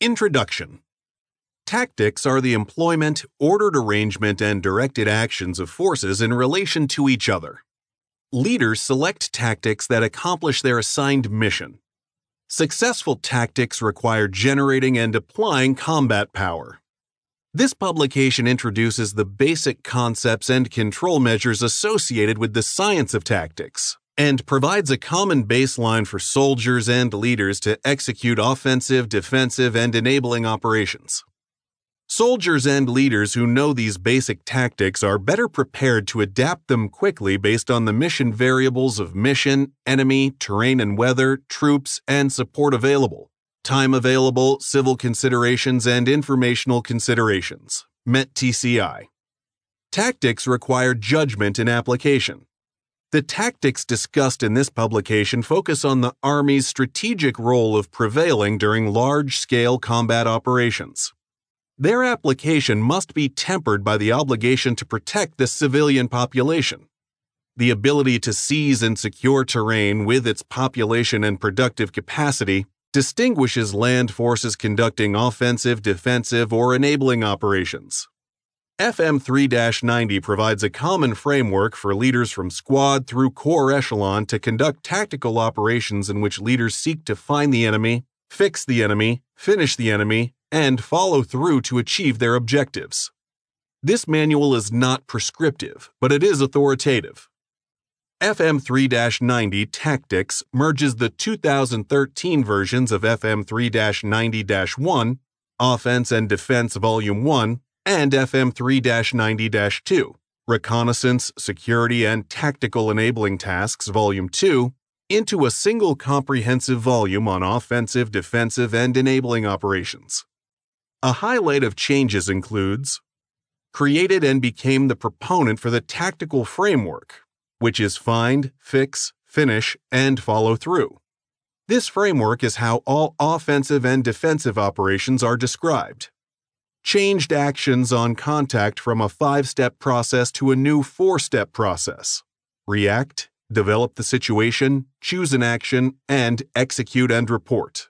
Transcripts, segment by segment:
Introduction. Tactics are the employment, ordered arrangement, and directed actions of forces in relation to each other. Leaders select tactics that accomplish their assigned mission. Successful tactics require generating and applying combat power. This publication introduces the basic concepts and control measures associated with the science of tactics, and provides a common baseline for soldiers and leaders to execute offensive, defensive, and enabling operations. Soldiers and leaders who know these basic tactics are better prepared to adapt them quickly based on the mission variables of mission, enemy, terrain and weather, troops, and support available, time available, civil considerations, and informational considerations. Met TCI. Tactics require judgment in application. The tactics discussed in this publication focus on the Army's strategic role of prevailing during large-scale combat operations. Their application must be tempered by the obligation to protect the civilian population. The ability to seize and secure terrain with its population and productive capacity distinguishes land forces conducting offensive, defensive, or enabling operations. FM 3-90 provides a common framework for leaders from squad through corps echelon to conduct tactical operations in which leaders seek to find the enemy, fix the enemy, finish the enemy, and follow through to achieve their objectives. This manual is not prescriptive, but it is authoritative. FM 3-90 Tactics merges the 2013 versions of FM 3-90-1, Offense and Defense Volume 1, and FM 3-90-2, Reconnaissance, Security, and Tactical Enabling Tasks Volume 2, into a single comprehensive volume on offensive, defensive, and enabling operations. A highlight of changes includes: created and became the proponent for the tactical framework, which is find, fix, finish, and follow through. This framework is how all offensive and defensive operations are described. Changed actions on contact from a 5-step process to a new 4-step process. React, develop the situation, choose an action, and execute and report.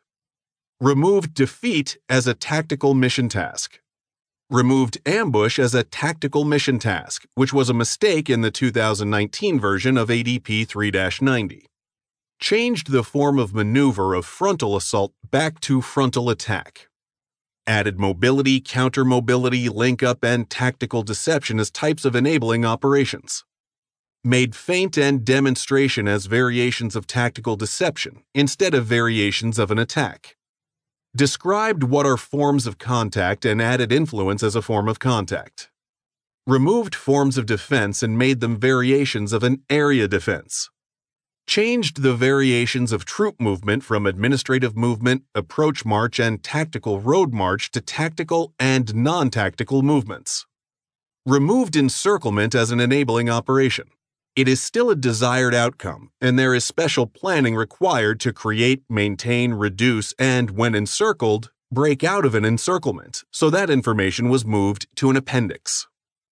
Removed defeat as a tactical mission task. Removed ambush as a tactical mission task, which was a mistake in the 2019 version of ADP 3-90. Changed the form of maneuver of frontal assault back to frontal attack. Added mobility, counter-mobility, link-up, and tactical deception as types of enabling operations. Made feint and demonstration as variations of tactical deception instead of variations of an attack. Described what are forms of contact and added influence as a form of contact. Removed forms of defense and made them variations of an area defense. Changed the variations of troop movement from administrative movement, approach march, and tactical road march to tactical and non-tactical movements. Removed encirclement as an enabling operation. It is still a desired outcome, and there is special planning required to create, maintain, reduce, and, when encircled, break out of an encirclement, so that information was moved to an appendix.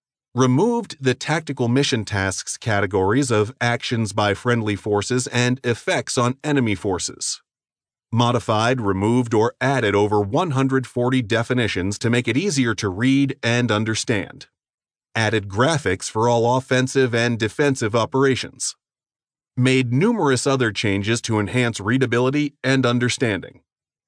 Removed the tactical mission tasks categories of actions by friendly forces and effects on enemy forces. Modified, removed, or added over 140 definitions to make it easier to read and understand. Added graphics for all offensive and defensive operations. Made numerous other changes to enhance readability and understanding.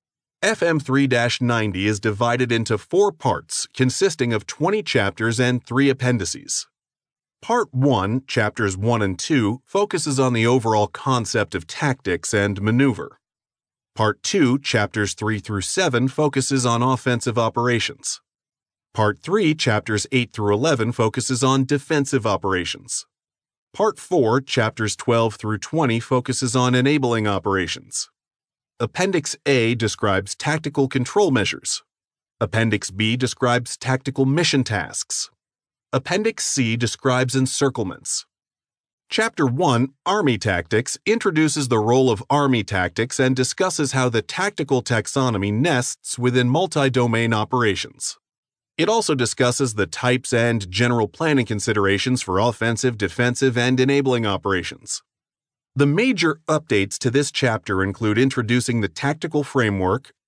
FM 3-90 is divided into 4 parts consisting of 20 chapters and 3 appendices. Part 1, chapters 1 and 2, focuses on the overall concept of tactics and maneuver. Part 2, chapters 3 through 7, focuses on offensive operations. Part 3, chapters 8 through 11, focuses on defensive operations. Part 4, chapters 12 through 20, focuses on enabling operations. Appendix A describes tactical control measures. Appendix B describes tactical mission tasks. Appendix C describes encirclements. Chapter 1, Army Tactics, introduces the role of Army tactics and discusses how the tactical taxonomy nests within multi-domain operations. It also discusses the types and general planning considerations for offensive, defensive, and enabling operations. The major updates to this chapter include introducing the tactical framework,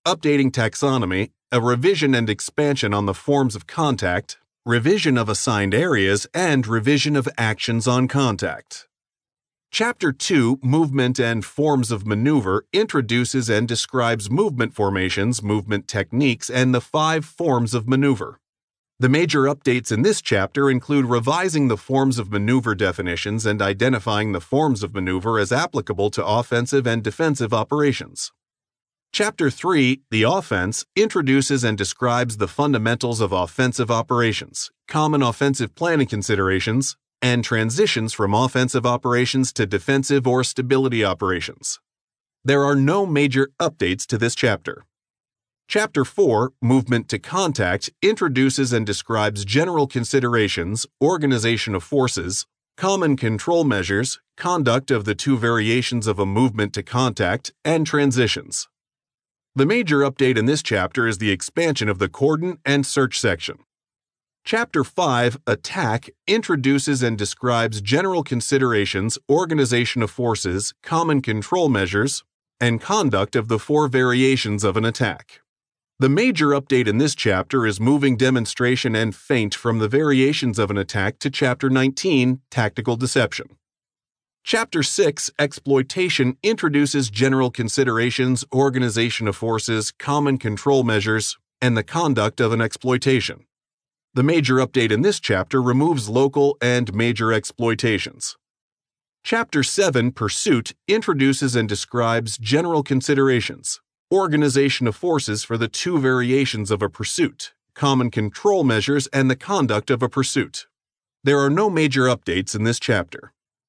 updating taxonomy, a revision and expansion on the forms of contact, revision of assigned areas, and revision of actions on contact. Chapter 2, Movement and Forms of Maneuver, introduces and describes movement formations, movement techniques, and the 5 forms of maneuver. The major updates in this chapter include revising the forms of maneuver definitions and identifying the forms of maneuver as applicable to offensive and defensive operations. Chapter 3, The Offense, introduces and describes the fundamentals of offensive operations, common offensive planning considerations, and transitions from offensive operations to defensive or stability operations. There are no major updates to this chapter. Chapter 4, Movement to Contact, introduces and describes general considerations, organization of forces, common control measures, conduct of the 2 variations of a movement to contact, and transitions. The major update in this chapter is the expansion of the cordon and search section. Chapter 5, Attack, introduces and describes general considerations, organization of forces, common control measures, and conduct of the 4 variations of an attack. The major update in this chapter is moving demonstration and feint from the variations of an attack to Chapter 19, Tactical Deception. Chapter 6, Exploitation, introduces general considerations, organization of forces, common control measures, and the conduct of an exploitation. The major update in this chapter removes local and major exploitations. Chapter 7, Pursuit, introduces and describes general considerations, organization of forces for the 2 variations of a pursuit, common control measures, and the conduct of a pursuit. There are no major updates in this chapter.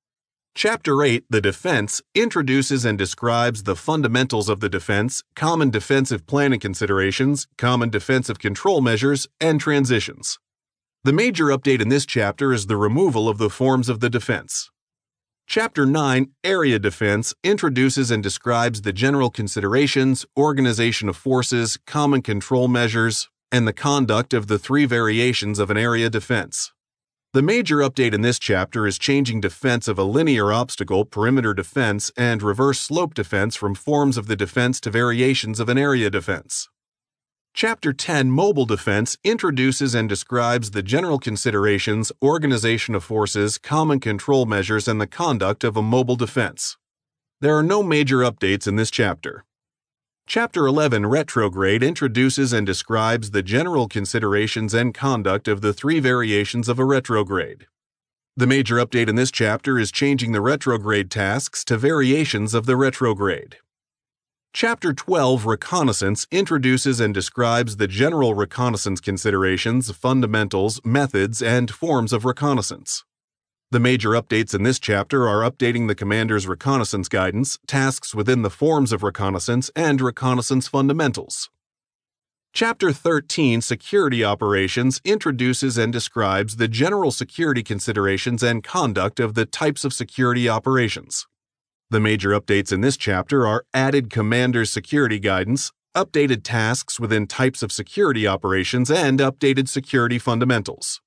Chapter 8, The Defense, introduces and describes the fundamentals of the defense, common defensive planning considerations, common defensive control measures, and transitions. The major update in this chapter is the removal of the forms of the defense. Chapter 9, Area Defense, introduces and describes the general considerations, organization of forces, common control measures, and the conduct of the 3 variations of an area defense. The major update in this chapter is changing defense of a linear obstacle, perimeter defense, and reverse slope defense from forms of the defense to variations of an area defense. Chapter 10, Mobile Defense, introduces and describes the general considerations, organization of forces, common control measures, and the conduct of a mobile defense. There are no major updates in this chapter. Chapter 11, Retrograde, introduces and describes the general considerations and conduct of the 3 variations of a retrograde. The major update in this chapter is changing the retrograde tasks to variations of the retrograde. Chapter 12, Reconnaissance, introduces and describes the general reconnaissance considerations, fundamentals, methods, and forms of reconnaissance. The major updates in this chapter are updating the commander's reconnaissance guidance, tasks within the forms of reconnaissance, and reconnaissance fundamentals. Chapter 13, Security Operations, introduces and describes the general security considerations and conduct of the types of security operations. The major updates in this chapter are added commander's security guidance, updated tasks within types of security operations, and updated security fundamentals.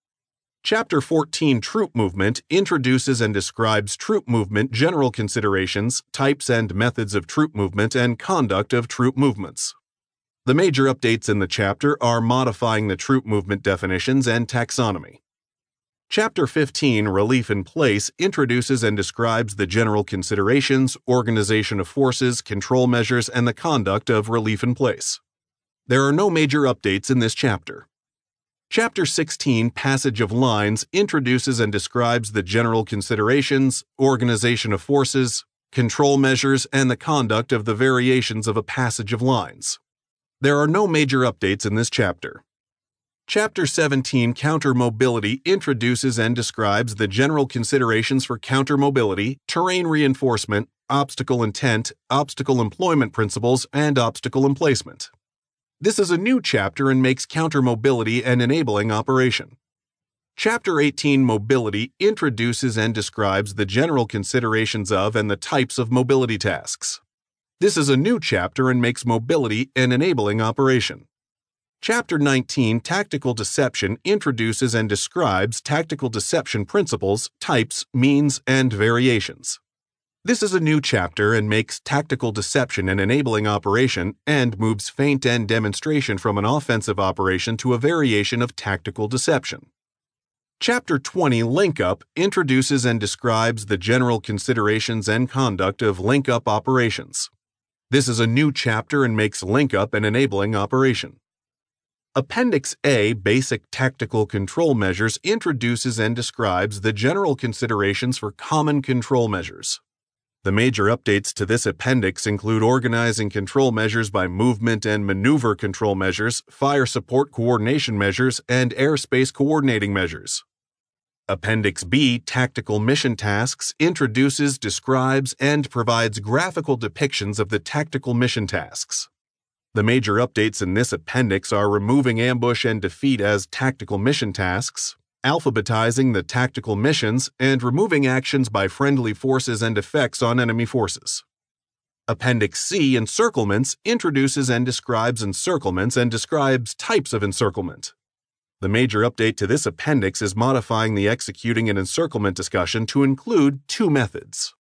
Chapter 14, Troop Movement, introduces and describes troop movement general considerations, types and methods of troop movement, and conduct of troop movements. The major updates in the chapter are modifying the troop movement definitions and taxonomy. Chapter 15, Relief in Place, introduces and describes the general considerations, organization of forces, control measures, and the conduct of relief in place. There are no major updates in this chapter. Chapter 16, Passage of Lines, introduces and describes the general considerations, organization of forces, control measures, and the conduct of the variations of a passage of lines. There are no major updates in this chapter. Chapter 17, Counter Mobility, introduces and describes the general considerations for counter mobility, terrain reinforcement, obstacle intent, obstacle employment principles, and obstacle emplacement. This is a new chapter and makes counter mobility an enabling operation. Chapter 18, Mobility, introduces and describes the general considerations of and the types of mobility tasks. This is a new chapter and makes mobility an enabling operation. Chapter 19, Tactical Deception, introduces and describes tactical deception principles, types, means, and variations. This is a new chapter and makes tactical deception an enabling operation and moves feint and demonstration from an offensive operation to a variation of tactical deception. Chapter 20, Link-Up, introduces and describes the general considerations and conduct of link-up operations. This is a new chapter and makes link-up an enabling operation. Appendix A, Basic Tactical Control Measures, introduces and describes the general considerations for common control measures. The major updates to this appendix include organizing control measures by movement and maneuver control measures, fire support coordination measures, and airspace coordinating measures. Appendix B, Tactical Mission Tasks, introduces, describes, and provides graphical depictions of the tactical mission tasks. The major updates in this appendix are removing ambush and defeat as tactical mission tasks, alphabetizing the tactical missions, and removing actions by friendly forces and effects on enemy forces. Appendix C, Encirclements, introduces and describes encirclements and describes types of encirclement. The major update to this appendix is modifying the executing an encirclement discussion to include two methods.